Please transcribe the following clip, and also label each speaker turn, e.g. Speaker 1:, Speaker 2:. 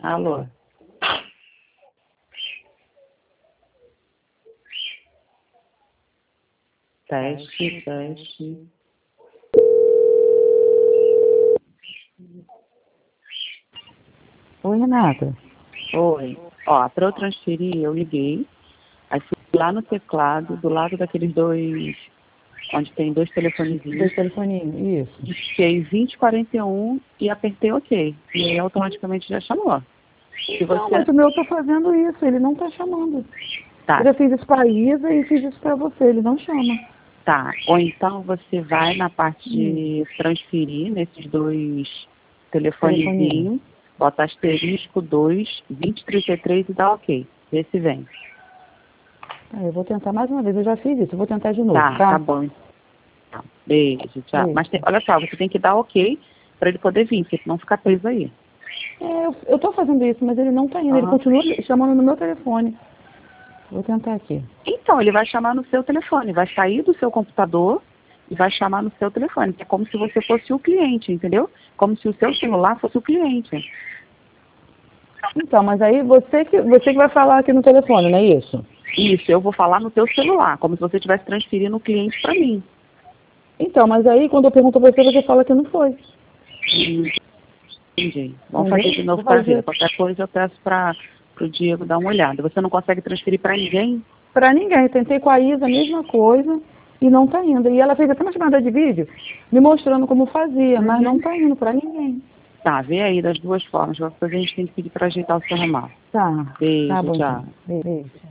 Speaker 1: Alô? Teste, teste.
Speaker 2: Oi, Renata.
Speaker 1: Oi. Ó, para eu transferir, eu liguei. Aí fui lá no teclado, do lado daqueles dois, onde tem dois telefonezinhos.
Speaker 2: Dois telefoninhos, isso.
Speaker 1: Disquei 2041 e apertei OK. E ele automaticamente já chamou. Se
Speaker 2: Não,
Speaker 1: você...
Speaker 2: mas o meu tá fazendo isso, ele não tá chamando.
Speaker 1: Tá,
Speaker 2: Eu já fiz isso pra Isa e fiz isso pra você, ele não chama.
Speaker 1: tá. Ou então você vai na parte de transferir, nesses dois telefonezinhos, bota asterisco 2, 2033 e dá OK. Vê se vem.
Speaker 2: Eu vou tentar mais uma vez, eu já fiz isso, eu vou tentar de novo,
Speaker 1: Tá,
Speaker 2: tá?
Speaker 1: tá bom. Tá. Beijo, tchau.
Speaker 2: Beijo.
Speaker 1: Mas olha só, você tem que dar OK para ele poder vir, porque senão fica preso aí.
Speaker 2: Eu tô fazendo isso, mas ele não tá indo, ele
Speaker 1: Aham.
Speaker 2: continua chamando no meu telefone. Vou tentar aqui.
Speaker 1: Então, ele vai chamar no seu telefone, vai sair do seu computador e vai chamar no seu telefone, que é como se você fosse o cliente, entendeu? Como se o seu celular fosse o cliente.
Speaker 2: Então, mas aí você que vai falar aqui no telefone, não é isso?
Speaker 1: Isso, eu vou falar no teu celular, como se você estivesse transferindo o cliente para mim.
Speaker 2: Então, mas aí quando eu pergunto a você, você fala que não foi.
Speaker 1: Entendi. Vamos
Speaker 2: Entendeu?
Speaker 1: fazer de novo
Speaker 2: Vou
Speaker 1: para ver.
Speaker 2: fazer
Speaker 1: Qualquer coisa eu peço para o Diego dar uma olhada. Você não consegue transferir para ninguém?
Speaker 2: pra ninguém. Eu tentei com a Isa a mesma coisa e não tá indo. E ela fez até uma chamada de vídeo me mostrando como fazia, mas não tá indo pra ninguém.
Speaker 1: Tá, vê aí das duas formas. Qualquer coisa a gente tem que pedir para ajeitar o seu ramal.
Speaker 2: Tá
Speaker 1: Beijo,
Speaker 2: bom
Speaker 1: tchau.
Speaker 2: então. Beijo.